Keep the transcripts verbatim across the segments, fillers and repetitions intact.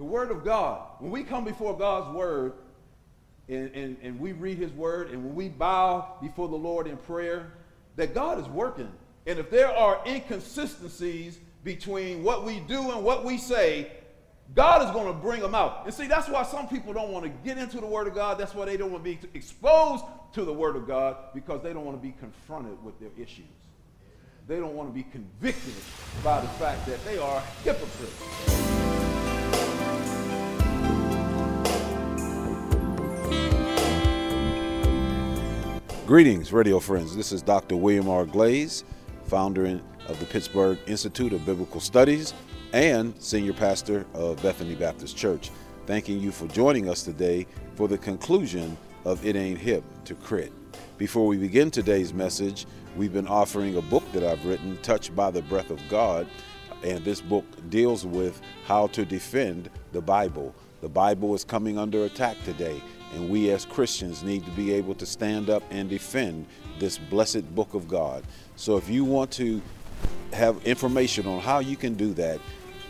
The word of God. When we come before God's word and, and, and we read his word, and when we bow before the Lord in prayer, that God is working. And if there are inconsistencies between what we do and what we say, God is going to bring them out. And see, that's why some people don't want to get into the word of God. That's why they don't want to be exposed to the word of God, because they don't want to be confronted with their issues. They don't want to be convicted by the fact that they are hypocrites. Greetings, radio friends. This is Doctor William R. Glaze, founder of the Pittsburgh Institute of Biblical Studies and senior pastor of Bethany Baptist Church. Thanking you for joining us today for the conclusion of It Ain't Hip to Crit. Before we begin today's message, we've been offering a book that I've written, Touched by the Breath of God, and this book deals with how to defend the Bible. The Bible is coming under attack today, and we as Christians need to be able to stand up and defend this blessed book of God. So if you want to have information on how you can do that,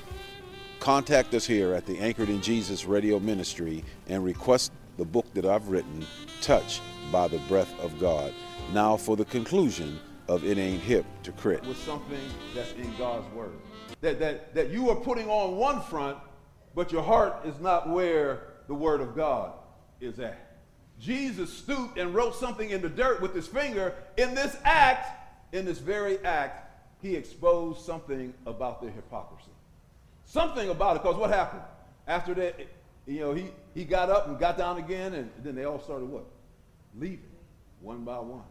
contact us here at the Anchored in Jesus Radio Ministry and request the book that I've written, Touched by the Breath of God. Now for the conclusion of It Ain't Hip to Crit. With something that's in God's word. That, that, that you are putting on one front, but your heart is not where the word of God is at. Jesus stooped and wrote something in the dirt with his finger. In this act, in this very act, he exposed something about their hypocrisy. Something about it, because what happened? After that, you know, he, he got up and got down again, and then they all started what? Leaving, one by one.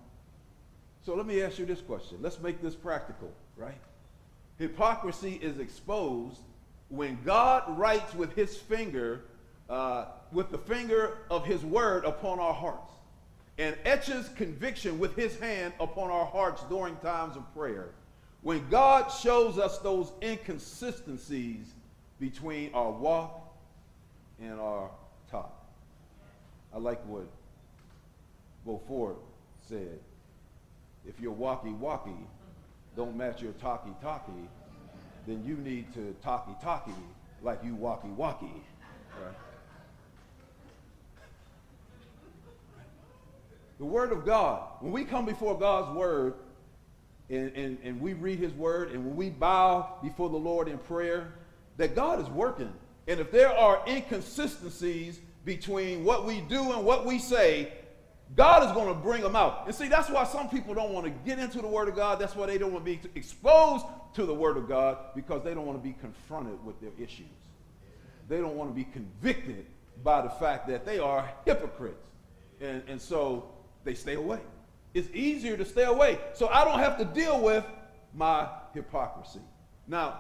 So let me ask you this question. Let's make this practical, right? Hypocrisy is exposed when God writes with his finger, uh, with the finger of his word upon our hearts, and etches conviction with his hand upon our hearts during times of prayer. When God shows us those inconsistencies between our walk and our talk. I like what Beaufort said. If your walkie-walkie don't match your talkie-talkie, then you need to talkie-talkie like you walkie-walkie. Right? The word of God. When we come before God's word and, and, and we read his word, and when we bow before the Lord in prayer, that God is working. And if there are inconsistencies between what we do and what we say, God is going to bring them out. And see, that's why some people don't want to get into the word of God. That's why they don't want to be exposed to the word of God, because they don't want to be confronted with their issues. They don't want to be convicted by the fact that they are hypocrites. And, and so they stay away. It's easier to stay away, so I don't have to deal with my hypocrisy. Now,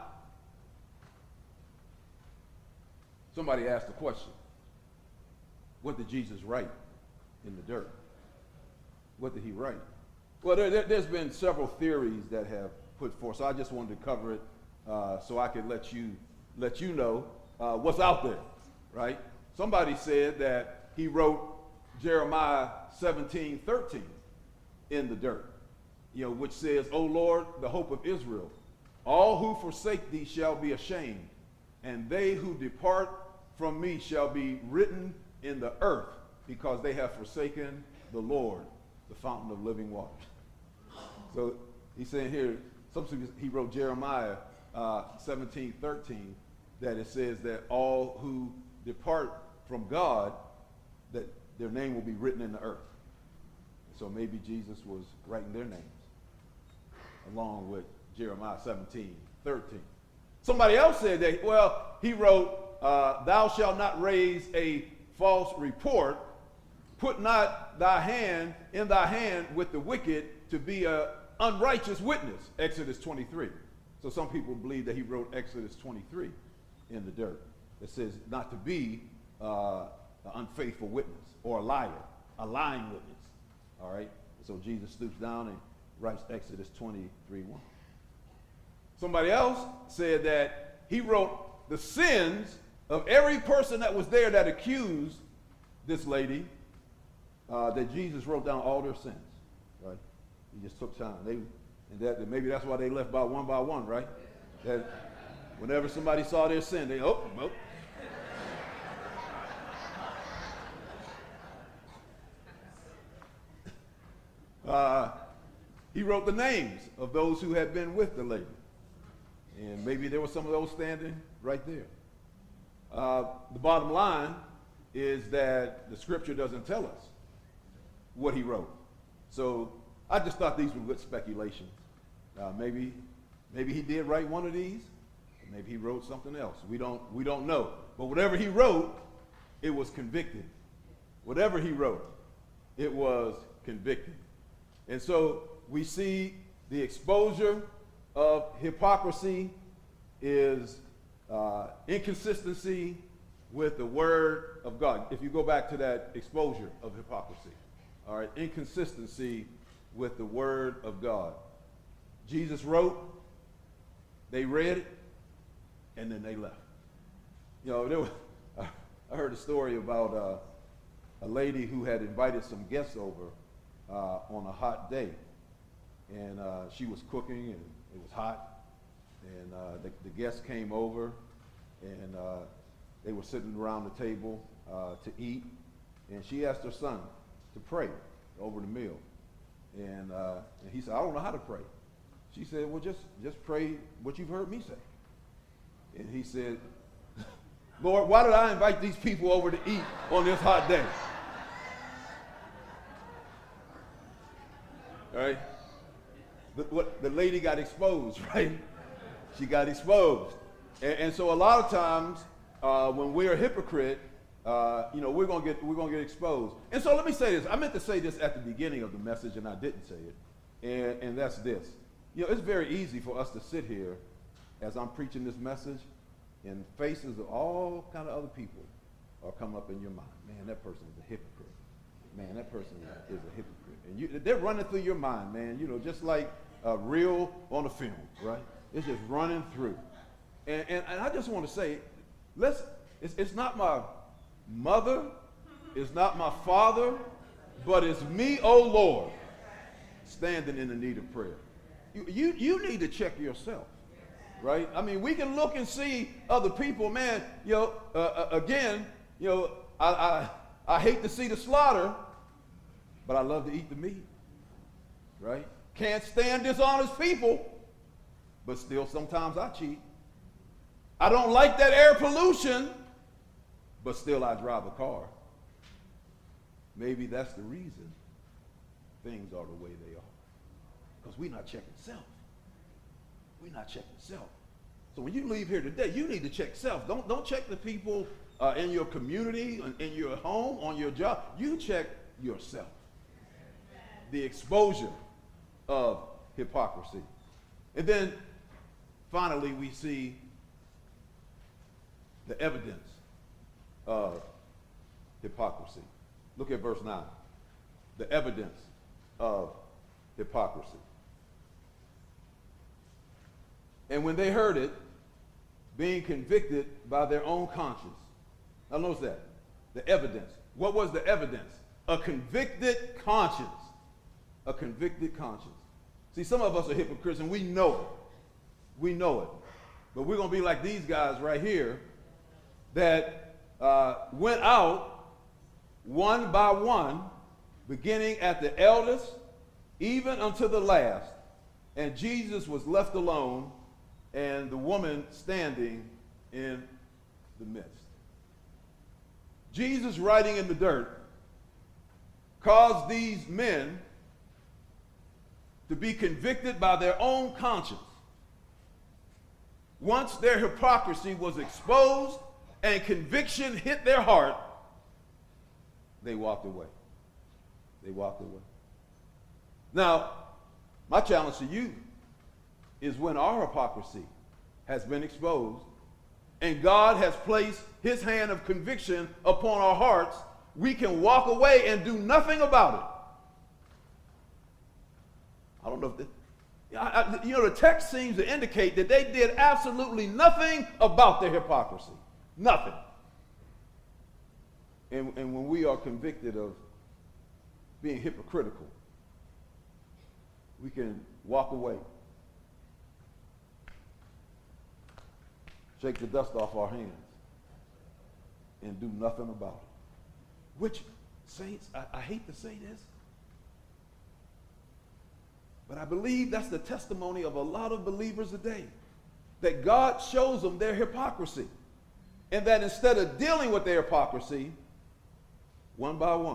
somebody asked the question, what did Jesus write in the dirt? What did he write? Well, there, there, there's been several theories that have put forth, so I just wanted to cover it uh, so I could let you, let you know uh, what's out there, right? Somebody said that he wrote Jeremiah seventeen thirteen in the dirt, you know, which says, O Lord, the hope of Israel, all who forsake thee shall be ashamed, and they who depart from me shall be written in the earth, because they have forsaken the Lord, the fountain of living water. So he's saying here, he wrote Jeremiah uh, seventeen thirteen, that it says that all who depart from God, that their name will be written in the earth. So maybe Jesus was writing their names along with Jeremiah seventeen thirteen. Somebody else said that, well, he wrote, uh, thou shalt not raise a false report, put not thy hand in thy hand with the wicked to be an unrighteous witness, Exodus twenty-three. So some people believe that he wrote Exodus twenty-three in the dirt. It says not to be uh, an unfaithful witness or a liar, a lying witness. All right? So Jesus stoops down and writes Exodus twenty-three one. Somebody else said that he wrote the sins of every person that was there that accused this lady, uh, that Jesus wrote down all their sins, right? He just took time. They, and that, maybe that's why they left by one by one, right? That whenever somebody saw their sin, they, oh, oh. he wrote the names of those who had been with the lady. And maybe there were some of those standing right there. Uh, the bottom line is that the scripture doesn't tell us what he wrote. So I just thought these were good speculations. Uh, maybe, maybe he did write one of these. Maybe he wrote something else. We don't, we don't know. But whatever he wrote, it was convicting. Whatever he wrote, it was convicting. And so we see the exposure of hypocrisy is uh, inconsistency with the word of God. If you go back to that exposure of hypocrisy, all right, inconsistency with the word of God. Jesus wrote, they read it, and then they left. You know, there was, I heard a story about uh, a lady who had invited some guests over uh, on a hot day. And uh, she was cooking, and it was hot. And uh, the, the guests came over, and uh, they were sitting around the table uh, to eat. And she asked her son to pray over the meal. And, uh, and he said, I don't know how to pray. She said, well, just, just pray what you've heard me say. And he said, Lord, why did I invite these people over to eat on this hot day? All right? The, what, the lady got exposed, right? She got exposed. And, and so a lot of times uh, when we're a hypocrite, uh, you know, we're gonna get we're gonna get exposed. And so let me say this. I meant to say this at the beginning of the message, and I didn't say it. And, and that's this. You know, it's very easy for us to sit here as I'm preaching this message, and faces of all kind of other people are coming up in your mind. Man, that person is a hypocrite. Man, that person is a hypocrite. And you, they're running through your mind, man, you know, just like a reel on a film, right? It's just running through. And, and, and I just want to say, let's, it's, it's not my mother, it's not my father, but it's me, oh Lord, standing in the need of prayer. You, you, you need to check yourself. Right? I mean, we can look and see other people, man, you know, uh, uh, again, you know, I, I, I hate to see the slaughter, but I love to eat the meat, right? Can't stand dishonest people, but still sometimes I cheat. I don't like that air pollution, but still I drive a car. Maybe that's the reason things are the way they are, because we're not checking self. We're not checking self. So when you leave here today, you need to check self. Don't, don't check the people uh, in your community, in your home, on your job. You check yourself. The exposure of hypocrisy. And then finally we see the evidence of hypocrisy. Look at verse nine. The evidence of hypocrisy. And when they heard it, being convicted by their own conscience. Now notice that. The evidence. What was the evidence? A convicted conscience. A convicted conscience. See, some of us are hypocrites and we know it. We know it. But we're going to be like these guys right here that uh, went out one by one, beginning at the eldest, even unto the last. And Jesus was left alone, and the woman standing in the midst. Jesus, writing in the dirt, caused these men to be convicted by their own conscience. Once their hypocrisy was exposed and conviction hit their heart, they walked away. They walked away. Now, my challenge to you is when our hypocrisy has been exposed and God has placed his hand of conviction upon our hearts, we can walk away and do nothing about it. I don't know if the, I, I, you know, the text seems to indicate that they did absolutely nothing about their hypocrisy. Nothing. And, and when we are convicted of being hypocritical, we can walk away. Shake the dust off our hands and do nothing about it. Which, saints, I, I hate to say this, But I believe that's the testimony of a lot of believers today, that God shows them their hypocrisy. And that instead of dealing with their hypocrisy, one by one,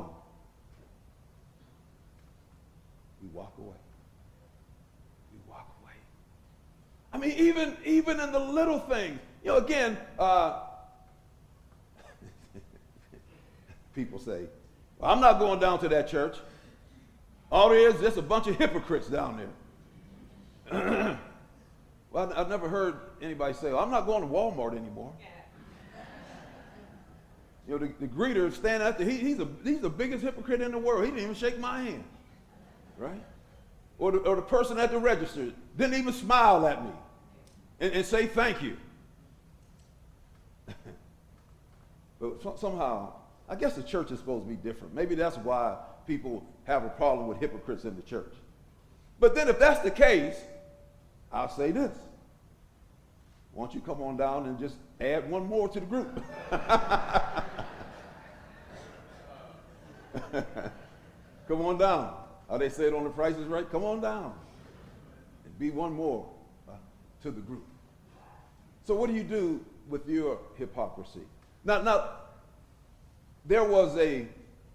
we walk away. We walk away. I mean, even, even in the little things. You know, again, uh, people say, well, I'm not going down to that church. All there is is just a bunch of hypocrites down there. Well, I've never heard anybody say, well, I'm not going to Walmart anymore. You know, the, the greeter standing out there, he, he's, a, he's the biggest hypocrite in the world. He didn't even shake my hand, right? Or the, or the person at the register didn't even smile at me and, and say thank you. But so, somehow, I guess the church is supposed to be different. Maybe that's why people have a problem with hypocrites in the church. But then if that's the case, I'll say this. Why don't you come on down and just add one more to the group? Come on down. How they say it on The Price is Right? Come on down and be one more uh, to the group. So what do you do with your hypocrisy? Now, now, there was a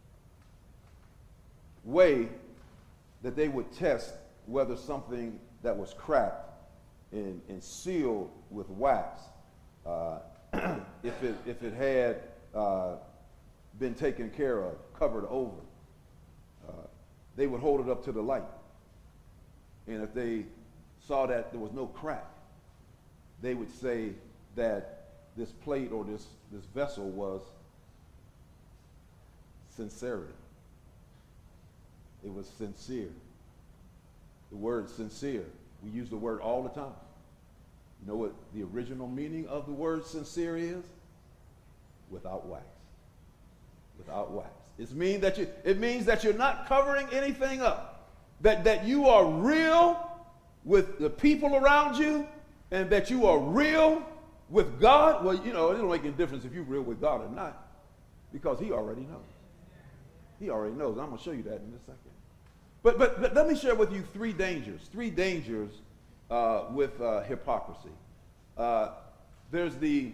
way that they would test whether something that was cracked and, and sealed with wax, uh, if, it, if it had uh, been taken care of, covered over, uh, they would hold it up to the light. And if they saw that there was no crack, they would say that this plate or this, this vessel was sincerity. It was sincere. The word sincere, we use the word all the time. You know what the original meaning of the word sincere is? Without wax. Without wax. It means that you, it means that you're not covering anything up. That, that you are real with the people around you, and that you are real with God. Well, you know, it don't make any difference if you're real with God or not, because he already knows. He already knows. I'm going to show you that in a second. But, but, but let me share with you three dangers, three dangers uh, with uh, hypocrisy. Uh, there's the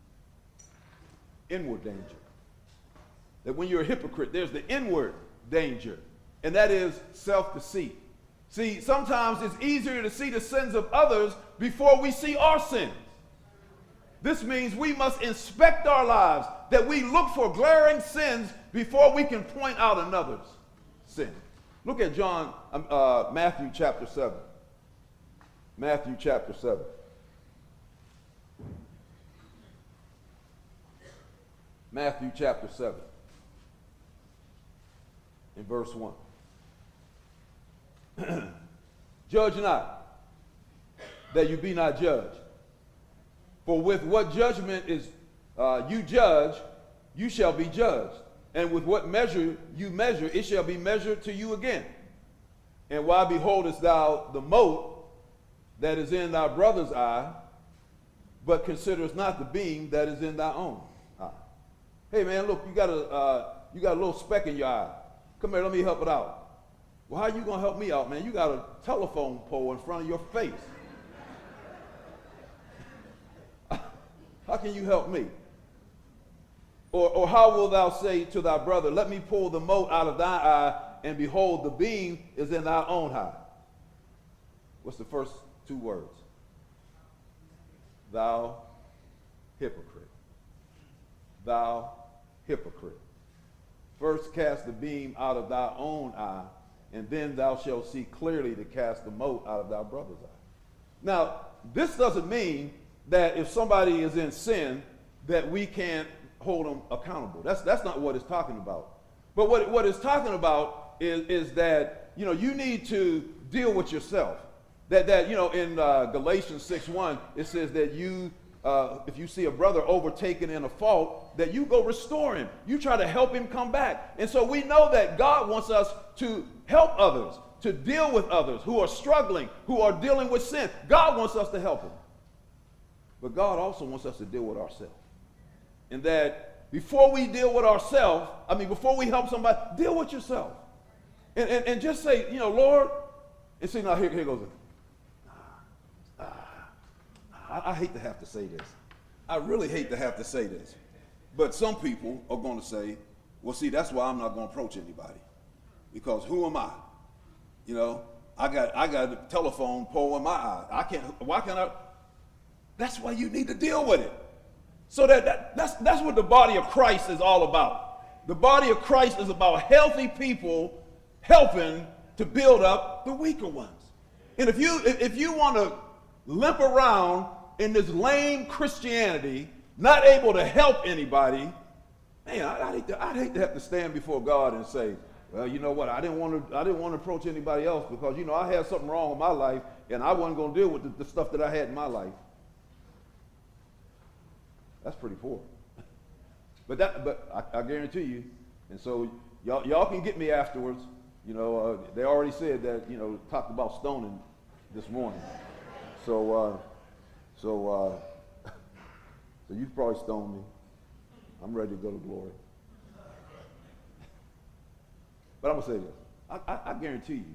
inward danger. That when you're a hypocrite, there's the inward danger, and that is self-deceit. See, sometimes it's easier to see the sins of others before we see our sins. This means we must inspect our lives, that we look for glaring sins before we can point out another's sin. Look at John, uh, Matthew chapter seven. Matthew chapter seven. Matthew chapter seven. In verse one. Judge not, that you be not judged. For with what judgment is uh, you judge, you shall be judged. And with what measure you measure, it shall be measured to you again. And why beholdest thou the mote that is in thy brother's eye, but considerest not the beam that is in thy own eye? Hey man, look, you got a uh, you got a little speck in your eye. Come here, let me help it out. Well, how you gonna help me out, man? You got a telephone pole in front of your face. How can you help me? Or, or how wilt thou say to thy brother, let me pull the mote out of thy eye, and behold, the beam is in thy own eye? What's the first two words? Thou hypocrite. Thou hypocrite. First cast the beam out of thy own eye, and then thou shalt see clearly to cast the mote out of thy brother's eye. Now, this doesn't mean that if somebody is in sin, that we can't hold them accountable. That's, that's not what it's talking about. But what, what it's talking about is, is that, you know, you need to deal with yourself. That, that you know, in uh, Galatians six one, it says that you, uh, if you see a brother overtaken in a fault, that you go restore him. You try to help him come back. And so we know that God wants us to help others, to deal with others who are struggling, who are dealing with sin. God wants us to help them. But God also wants us to deal with ourselves. And that before we deal with ourselves, I mean, before we help somebody, deal with yourself. And, and, and just say, you know, Lord, And see, now here, here goes, ah, ah, I, I hate to have to say this. I really hate to have to say this. But some people are going to say, well, see, that's why I'm not going to approach anybody. Because who am I? You know, I got I got a telephone pole in my eye. I can't, why can't I? That's why you need to deal with it. So that, that that's, that's what the body of Christ is all about. The body of Christ is about healthy people helping to build up the weaker ones. And if you, if you want to limp around in this lame Christianity, not able to help anybody, man, I'd, I'd, hate to, I'd hate to have to stand before God and say, well, you know what, I didn't want to, I didn't want to approach anybody else because, you know, I had something wrong with my life and I wasn't going to deal with the, the stuff that I had in my life. That's pretty poor. But that, but I, I guarantee you, and so y'all, y'all can get me afterwards. You know, uh, they already said that, you know, talked about stoning this morning. So, uh, so, uh, so you probably stone me. I'm ready to go to glory. But I'm gonna say this. I, I, I guarantee you.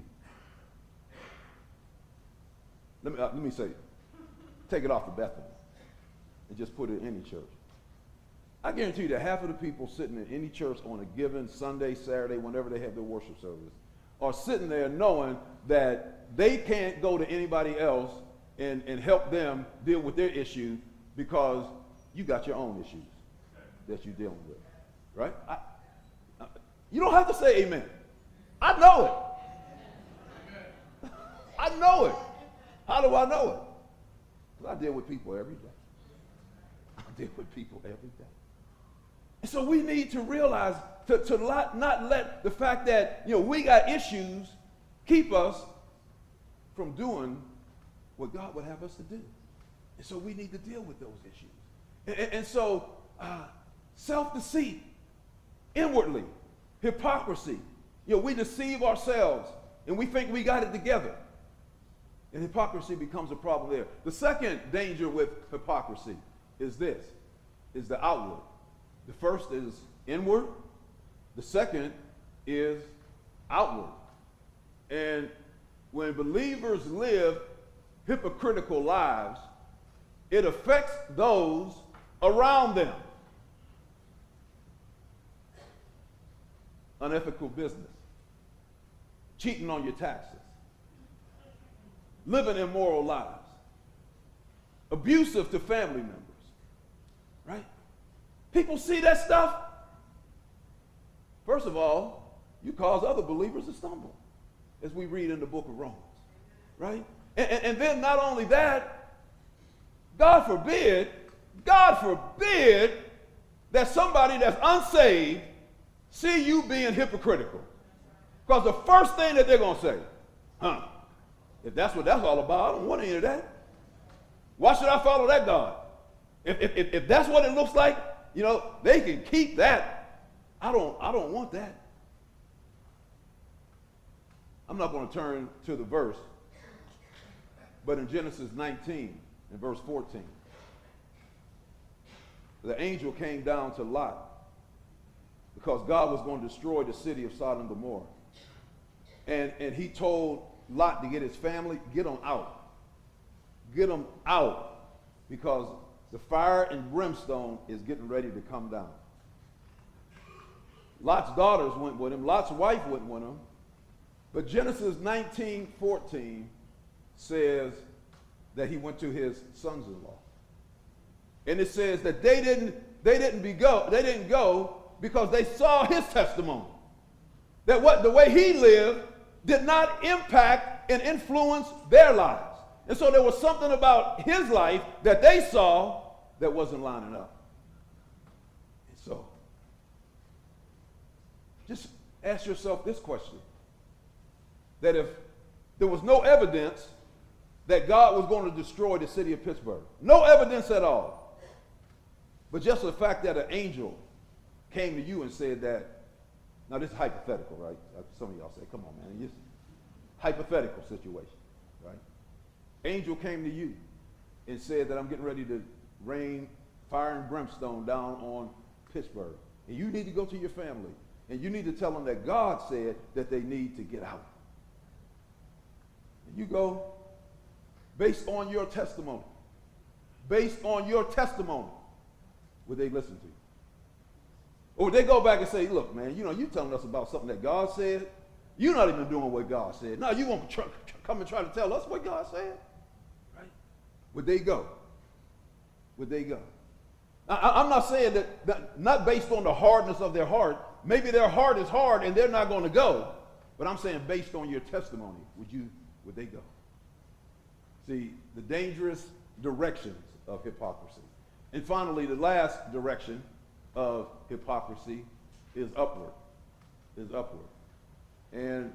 Let me uh, let me say, take it off of Bethany and just put it in any church. I guarantee you that half of the people sitting in any church on a given Sunday, Saturday, whenever they have their worship service, are sitting there knowing that they can't go to anybody else and, and help them deal with their issue because you got your own issues that you're dealing with, right? I, I, you don't have to say amen. I know it. I know it. How do I know it? Because I deal with people every day. I deal with people every day. And so we need to realize to, to not, not let the fact that, you know, we got issues keep us from doing what God would have us to do. And so we need to deal with those issues. And, and, and so uh, self-deceit, inwardly, hypocrisy. You know, we deceive ourselves and we think we got it together. And hypocrisy becomes a problem there. The second danger with hypocrisy is this, is the outward. The first is inward. The second is outward. And when believers live hypocritical lives, it affects those around them. Unethical business, cheating on your taxes, living immoral lives, abusive to family members, right? People see that stuff. First of all, you cause other believers to stumble, as we read in the book of Romans, right? And, and, and then not only that, God forbid, God forbid that somebody that's unsaved see you being hypocritical. Because the first thing that they're going to say, huh, if that's what that's all about, I don't want any of that. Why should I follow that God? If, if, if that's what it looks like, you know, they can keep that. I don't, I don't want that. I'm not going to turn to the verse, but in Genesis nineteen, in verse fourteen, the angel came down to Lot because God was going to destroy the city of Sodom and Gomorrah. And, and he told Lot to get his family, get them out. Get them out because the fire and brimstone is getting ready to come down. Lot's daughters went with him. Lot's wife went with him. But Genesis nineteen fourteen says that he went to his sons-in-law. And it says that they didn't, they didn't be go, they didn't go because they saw his testimony. That what the way he lived did not impact and influence their lives. And so there was something about his life that they saw that wasn't lining up. And so, just ask yourself this question. That if there was no evidence that God was going to destroy the city of Pittsburgh, no evidence at all, but just the fact that an angel came to you and said that, now this is hypothetical, right? Some of y'all say, come on, man, it's hypothetical situation, right? Angel came to you and said that I'm getting ready to rain fire and brimstone down on Pittsburgh. And you need to go to your family and you need to tell them that God said that they need to get out. You go, based on your testimony, based on your testimony, would they listen to you? Or would they go back and say, look, man, you know, you telling us about something that God said. You're not even doing what God said. Now you want to tr- tr- come and try to tell us what God said? Right? Would they go? Would they go? I, I'm not saying that, that, not based on the hardness of their heart. Maybe their heart is hard and they're not going to go. But I'm saying based on your testimony, would you, would they go? See, the dangerous directions of hypocrisy. And finally, the last direction of hypocrisy is upward, is upward. And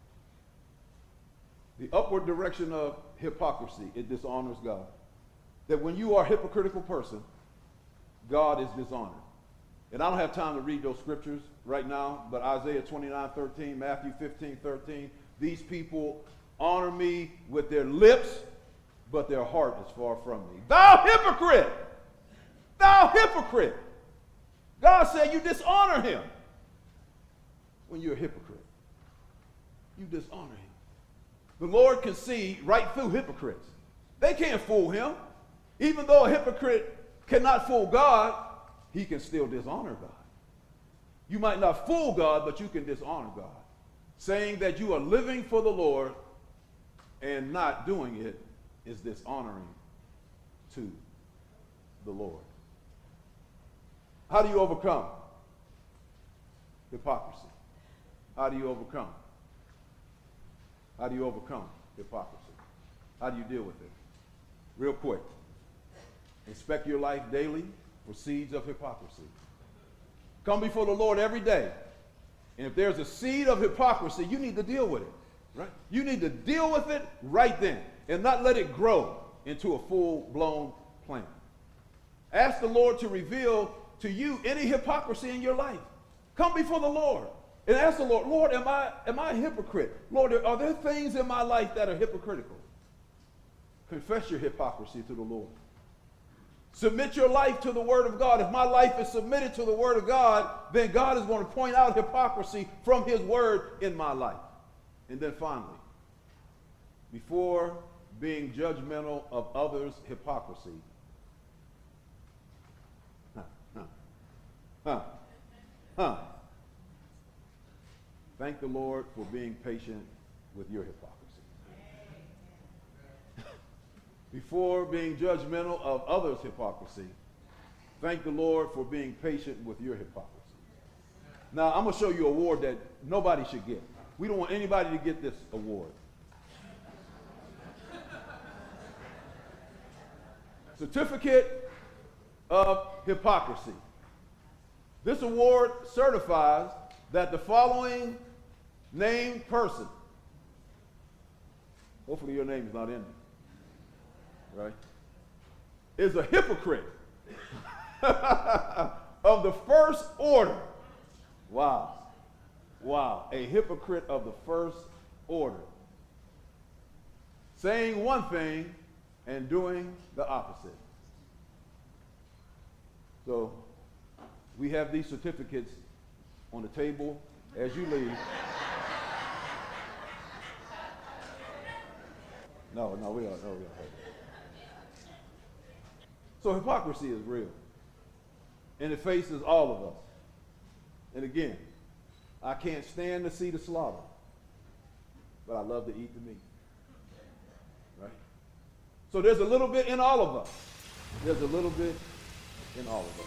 the upward direction of hypocrisy, it dishonors God. That when you are a hypocritical person, God is dishonored. And I don't have time to read those scriptures right now, but Isaiah twenty-nine thirteen, Matthew fifteen thirteen, these people honor me with their lips, but their heart is far from me. Thou hypocrite! Thou hypocrite! God said you dishonor him. When you're a hypocrite, you dishonor him. The Lord can see right through hypocrites. They can't fool him. Even though a hypocrite cannot fool God, he can still dishonor God. You might not fool God, but you can dishonor God. Saying that you are living for the Lord and not doing it is dishonoring to the Lord. How do you overcome hypocrisy? How do you overcome? How do you overcome hypocrisy? How do you deal with it? Real quick. Inspect your life daily for seeds of hypocrisy. Come before the Lord every day. And if there's a seed of hypocrisy, you need to deal with it. Right? You need to deal with it right then and not let it grow into a full-blown plant. Ask the Lord to reveal to you any hypocrisy in your life. Come before the Lord and ask the Lord, Lord, am I, am I a hypocrite? Lord, are there things in my life that are hypocritical? Confess your hypocrisy to the Lord. Submit your life to the Word of God. If my life is submitted to the Word of God, then God is going to point out hypocrisy from His Word in my life. And then finally, before being judgmental of others' hypocrisy, huh, huh, huh, huh, thank the Lord for being patient with your hypocrisy. Before being judgmental of others' hypocrisy, thank the Lord for being patient with your hypocrisy. Now, I'm going to show you an award that nobody should get. We don't want anybody to get this award. Certificate of Hypocrisy. This award certifies that the following named person, hopefully your name is not in there, right, is a hypocrite of the first order. Wow. Wow. A hypocrite of the first order. Saying one thing and doing the opposite. So we have these certificates on the table as you leave. No, no, we don't. No, we don't. So hypocrisy is real. And it faces all of us. And again, I can't stand to see the slaughter, but I love to eat the meat. Right? So there's a little bit in all of us. There's a little bit in all of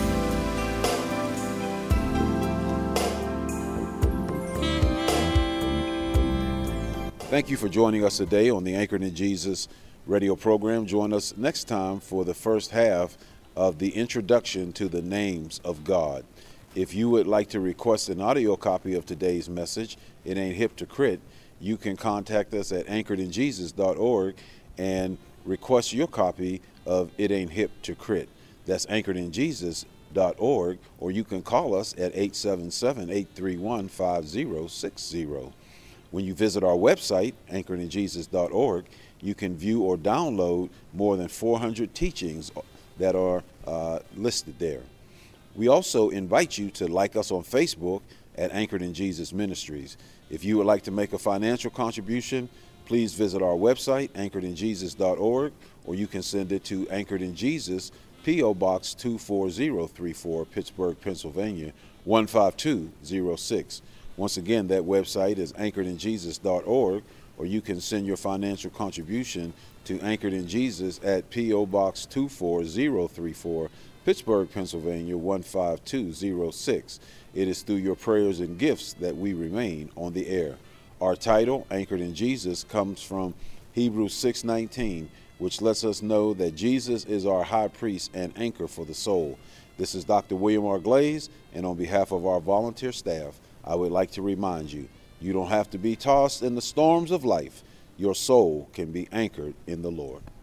us. Thank you for joining us today on the Anchored in Jesus radio program. Join us next time for the first half of the introduction to the names of God. If you would like to request an audio copy of today's message, It Ain't Hip to Crit, you can contact us at anchored in jesus dot org and request your copy of It Ain't Hip to Crit. That's anchored in jesus dot org, or you can call us at eight seven seven, eight three one, five zero six zero. When you visit our website, anchored in jesus dot org, you can view or download more than four hundred teachings that are uh, listed there. We also invite you to like us on Facebook at Anchored in Jesus Ministries. If you would like to make a financial contribution, please visit our website, anchored in jesus dot org, or you can send it to Anchored in Jesus, P O Box two four zero three four, Pittsburgh, Pennsylvania, one five two zero six. Once again, that website is anchored in jesus dot org, or you can send your financial contribution to Anchored in Jesus at P O Box two four zero three four, Pittsburgh, Pennsylvania, one five two zero six. It is through your prayers and gifts that we remain on the air. Our title, Anchored in Jesus, comes from Hebrews six nineteen, which lets us know that Jesus is our high priest and anchor for the soul. This is Doctor William R. Glaze, and on behalf of our volunteer staff, I would like to remind you, you don't have to be tossed in the storms of life. Your soul can be anchored in the Lord.